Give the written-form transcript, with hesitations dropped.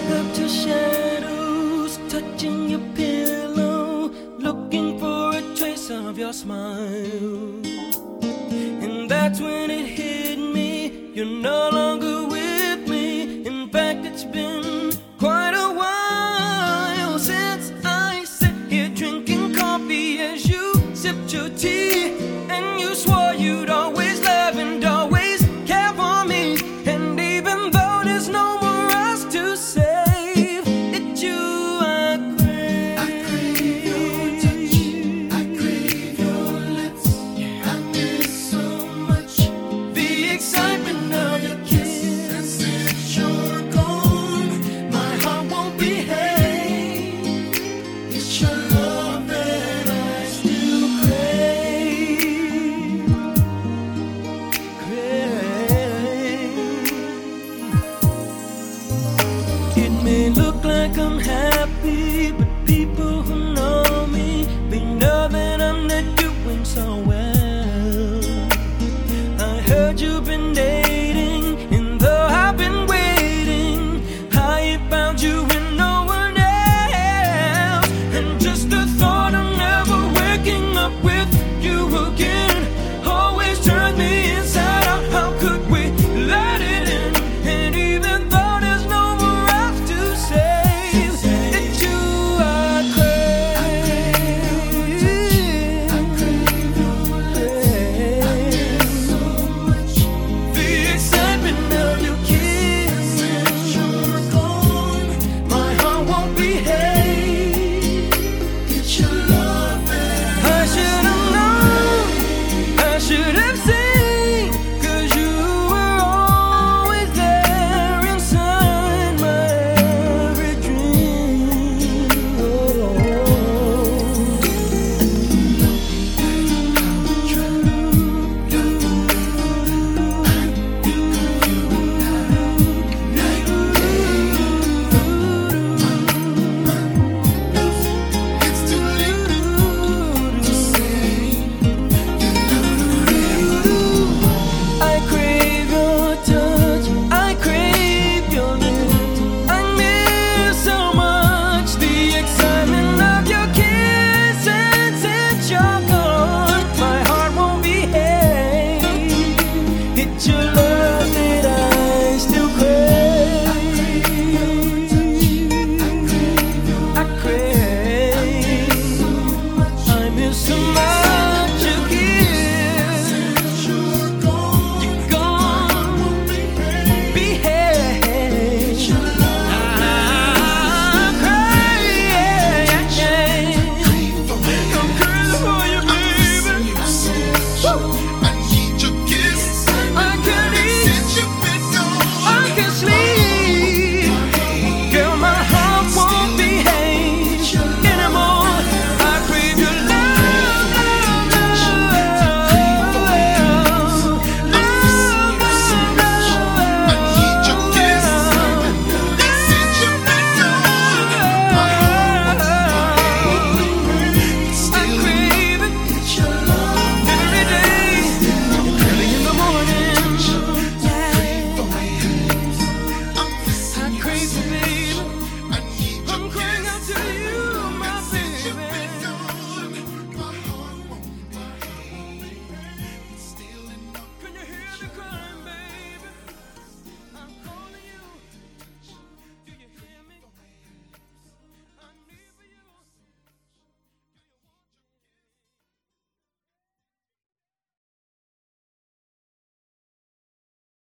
back up to shadows, touching your pillow, looking for a trace of your smile. And that's when it hit me, you're no longer with me. In fact, it's been quite a while since I sat here drinking coffee as you sipped your tea. And you swore you'd always love and always care for me. And even though there's no more us to save, it's you I crave. I crave your touch, I crave your lips. I miss so much The excitement of your kiss. and since you're gone, my heart won't behave. It's your love that I Still crave. It may look like I'm happy, but people who know